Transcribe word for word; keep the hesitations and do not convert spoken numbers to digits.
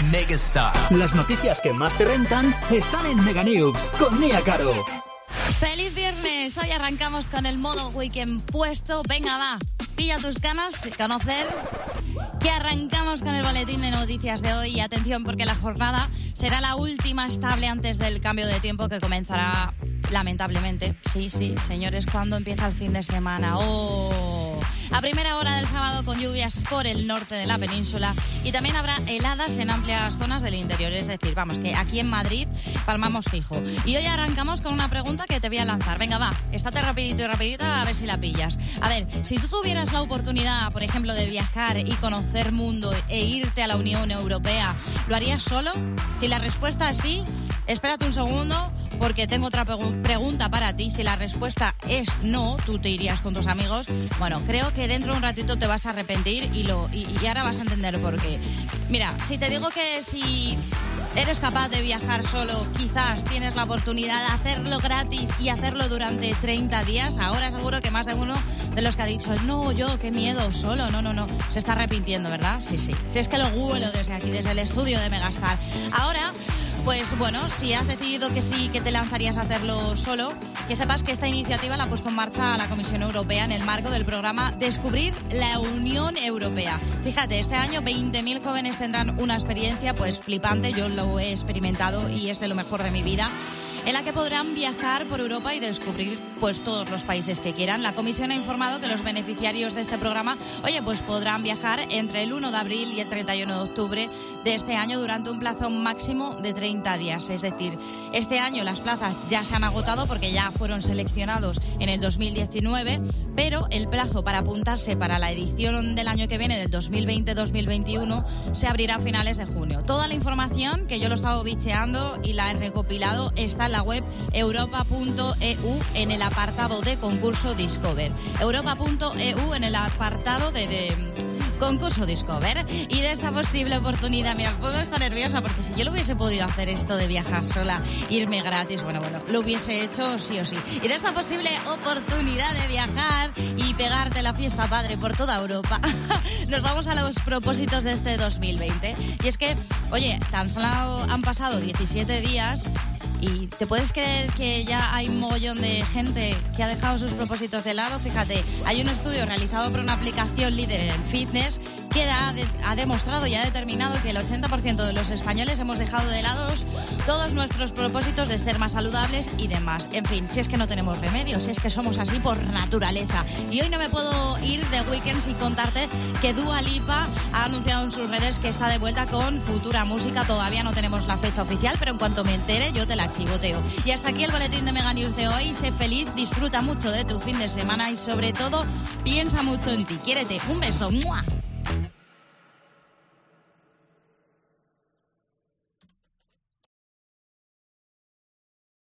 Megastar. Las noticias que más te rentan están en Mega News con Nia Caro. ¡Feliz viernes! Hoy arrancamos con el modo weekend puesto. Venga, va, pilla tus ganas de conocer que arrancamos con el boletín de noticias de hoy. Y atención, porque la jornada será la última estable antes del cambio de tiempo que comenzará, lamentablemente. Sí, sí, señores, ¿cuándo empieza el fin de semana? ¡Oh! A primera hora del sábado, con lluvias por el norte de la península, y también habrá heladas en amplias zonas del interior. Es decir, vamos, que aquí en Madrid palmamos fijo. Y hoy arrancamos con una pregunta que te voy a lanzar. Venga, va, estate rapidito y rapidita a ver si la pillas. A ver, si tú tuvieras la oportunidad, por ejemplo, de viajar y conocer mundo e irte a la Unión Europea, ¿lo harías solo? Si la respuesta es sí, espérate un segundo, porque tengo otra pregunta para ti. Si la respuesta es no, tú te irías con tus amigos. Bueno, creo que dentro de un ratito te vas a arrepentir y, lo, y, y ahora vas a entender por qué. Mira, si te digo que si eres capaz de viajar solo, quizás tienes la oportunidad de hacerlo gratis y hacerlo durante treinta días, ahora seguro que más de uno de los que ha dicho, no, yo, qué miedo, solo, no, no, no, se está arrepintiendo, ¿verdad? Sí, sí. Si es que lo huelo desde aquí, desde el estudio de Megastar. Ahora, pues bueno, si has decidido que sí, que te lanzarías a hacerlo solo, que sepas que esta iniciativa la ha puesto en marcha la Comisión Europea en el marco del programa Descubrir la Unión Europea. Fíjate, este año veinte mil jóvenes tendrán una experiencia pues flipante, yo lo he experimentado y es de lo mejor de mi vida, en la que podrán viajar por Europa y descubrir pues todos los países que quieran. La Comisión ha informado que los beneficiarios de este programa, oye, pues podrán viajar entre el uno de abril y el treinta y uno de octubre de este año durante un plazo máximo de treinta días. Es decir, este año las plazas ya se han agotado porque ya fueron seleccionados en el dos mil diecinueve, pero el plazo para apuntarse para la edición del año que viene, del dos mil veinte dos mil veintiuno, se abrirá a finales de junio. Toda la información, que yo lo he estado bicheando y la he recopilado, está en la web europa punto e u en el apartado de concurso Discover. europa punto e u en el apartado de, de concurso Discover. Y de esta posible oportunidad, mira, puedo estar nerviosa porque si yo lo hubiese podido hacer esto de viajar sola, irme gratis, bueno, bueno, lo hubiese hecho sí o sí. Y de esta posible oportunidad de viajar y pegarte la fiesta padre por toda Europa, nos vamos a los propósitos de este dos mil veinte. Y es que, oye, tan solo han pasado diecisiete días y te puedes creer que ya hay un mogollón de gente que ha dejado sus propósitos de lado. Fíjate, hay un estudio realizado por una aplicación líder en fitness que ha, de, ha demostrado y ha determinado que el ochenta por ciento de los españoles hemos dejado de lado todos nuestros propósitos de ser más saludables y demás. En fin, si es que no tenemos remedio, si es que somos así por naturaleza. Y hoy no me puedo ir de weekend sin contarte que Dua Lipa ha anunciado en sus redes que está de vuelta con futura música. Todavía no tenemos la fecha oficial, pero en cuanto me entere yo te la chivoteo. Y hasta aquí el boletín de Mega News de hoy. Sé feliz, disfruta mucho de tu fin de semana y sobre todo piensa mucho en ti. Quiérete. Un beso. ¡Mua!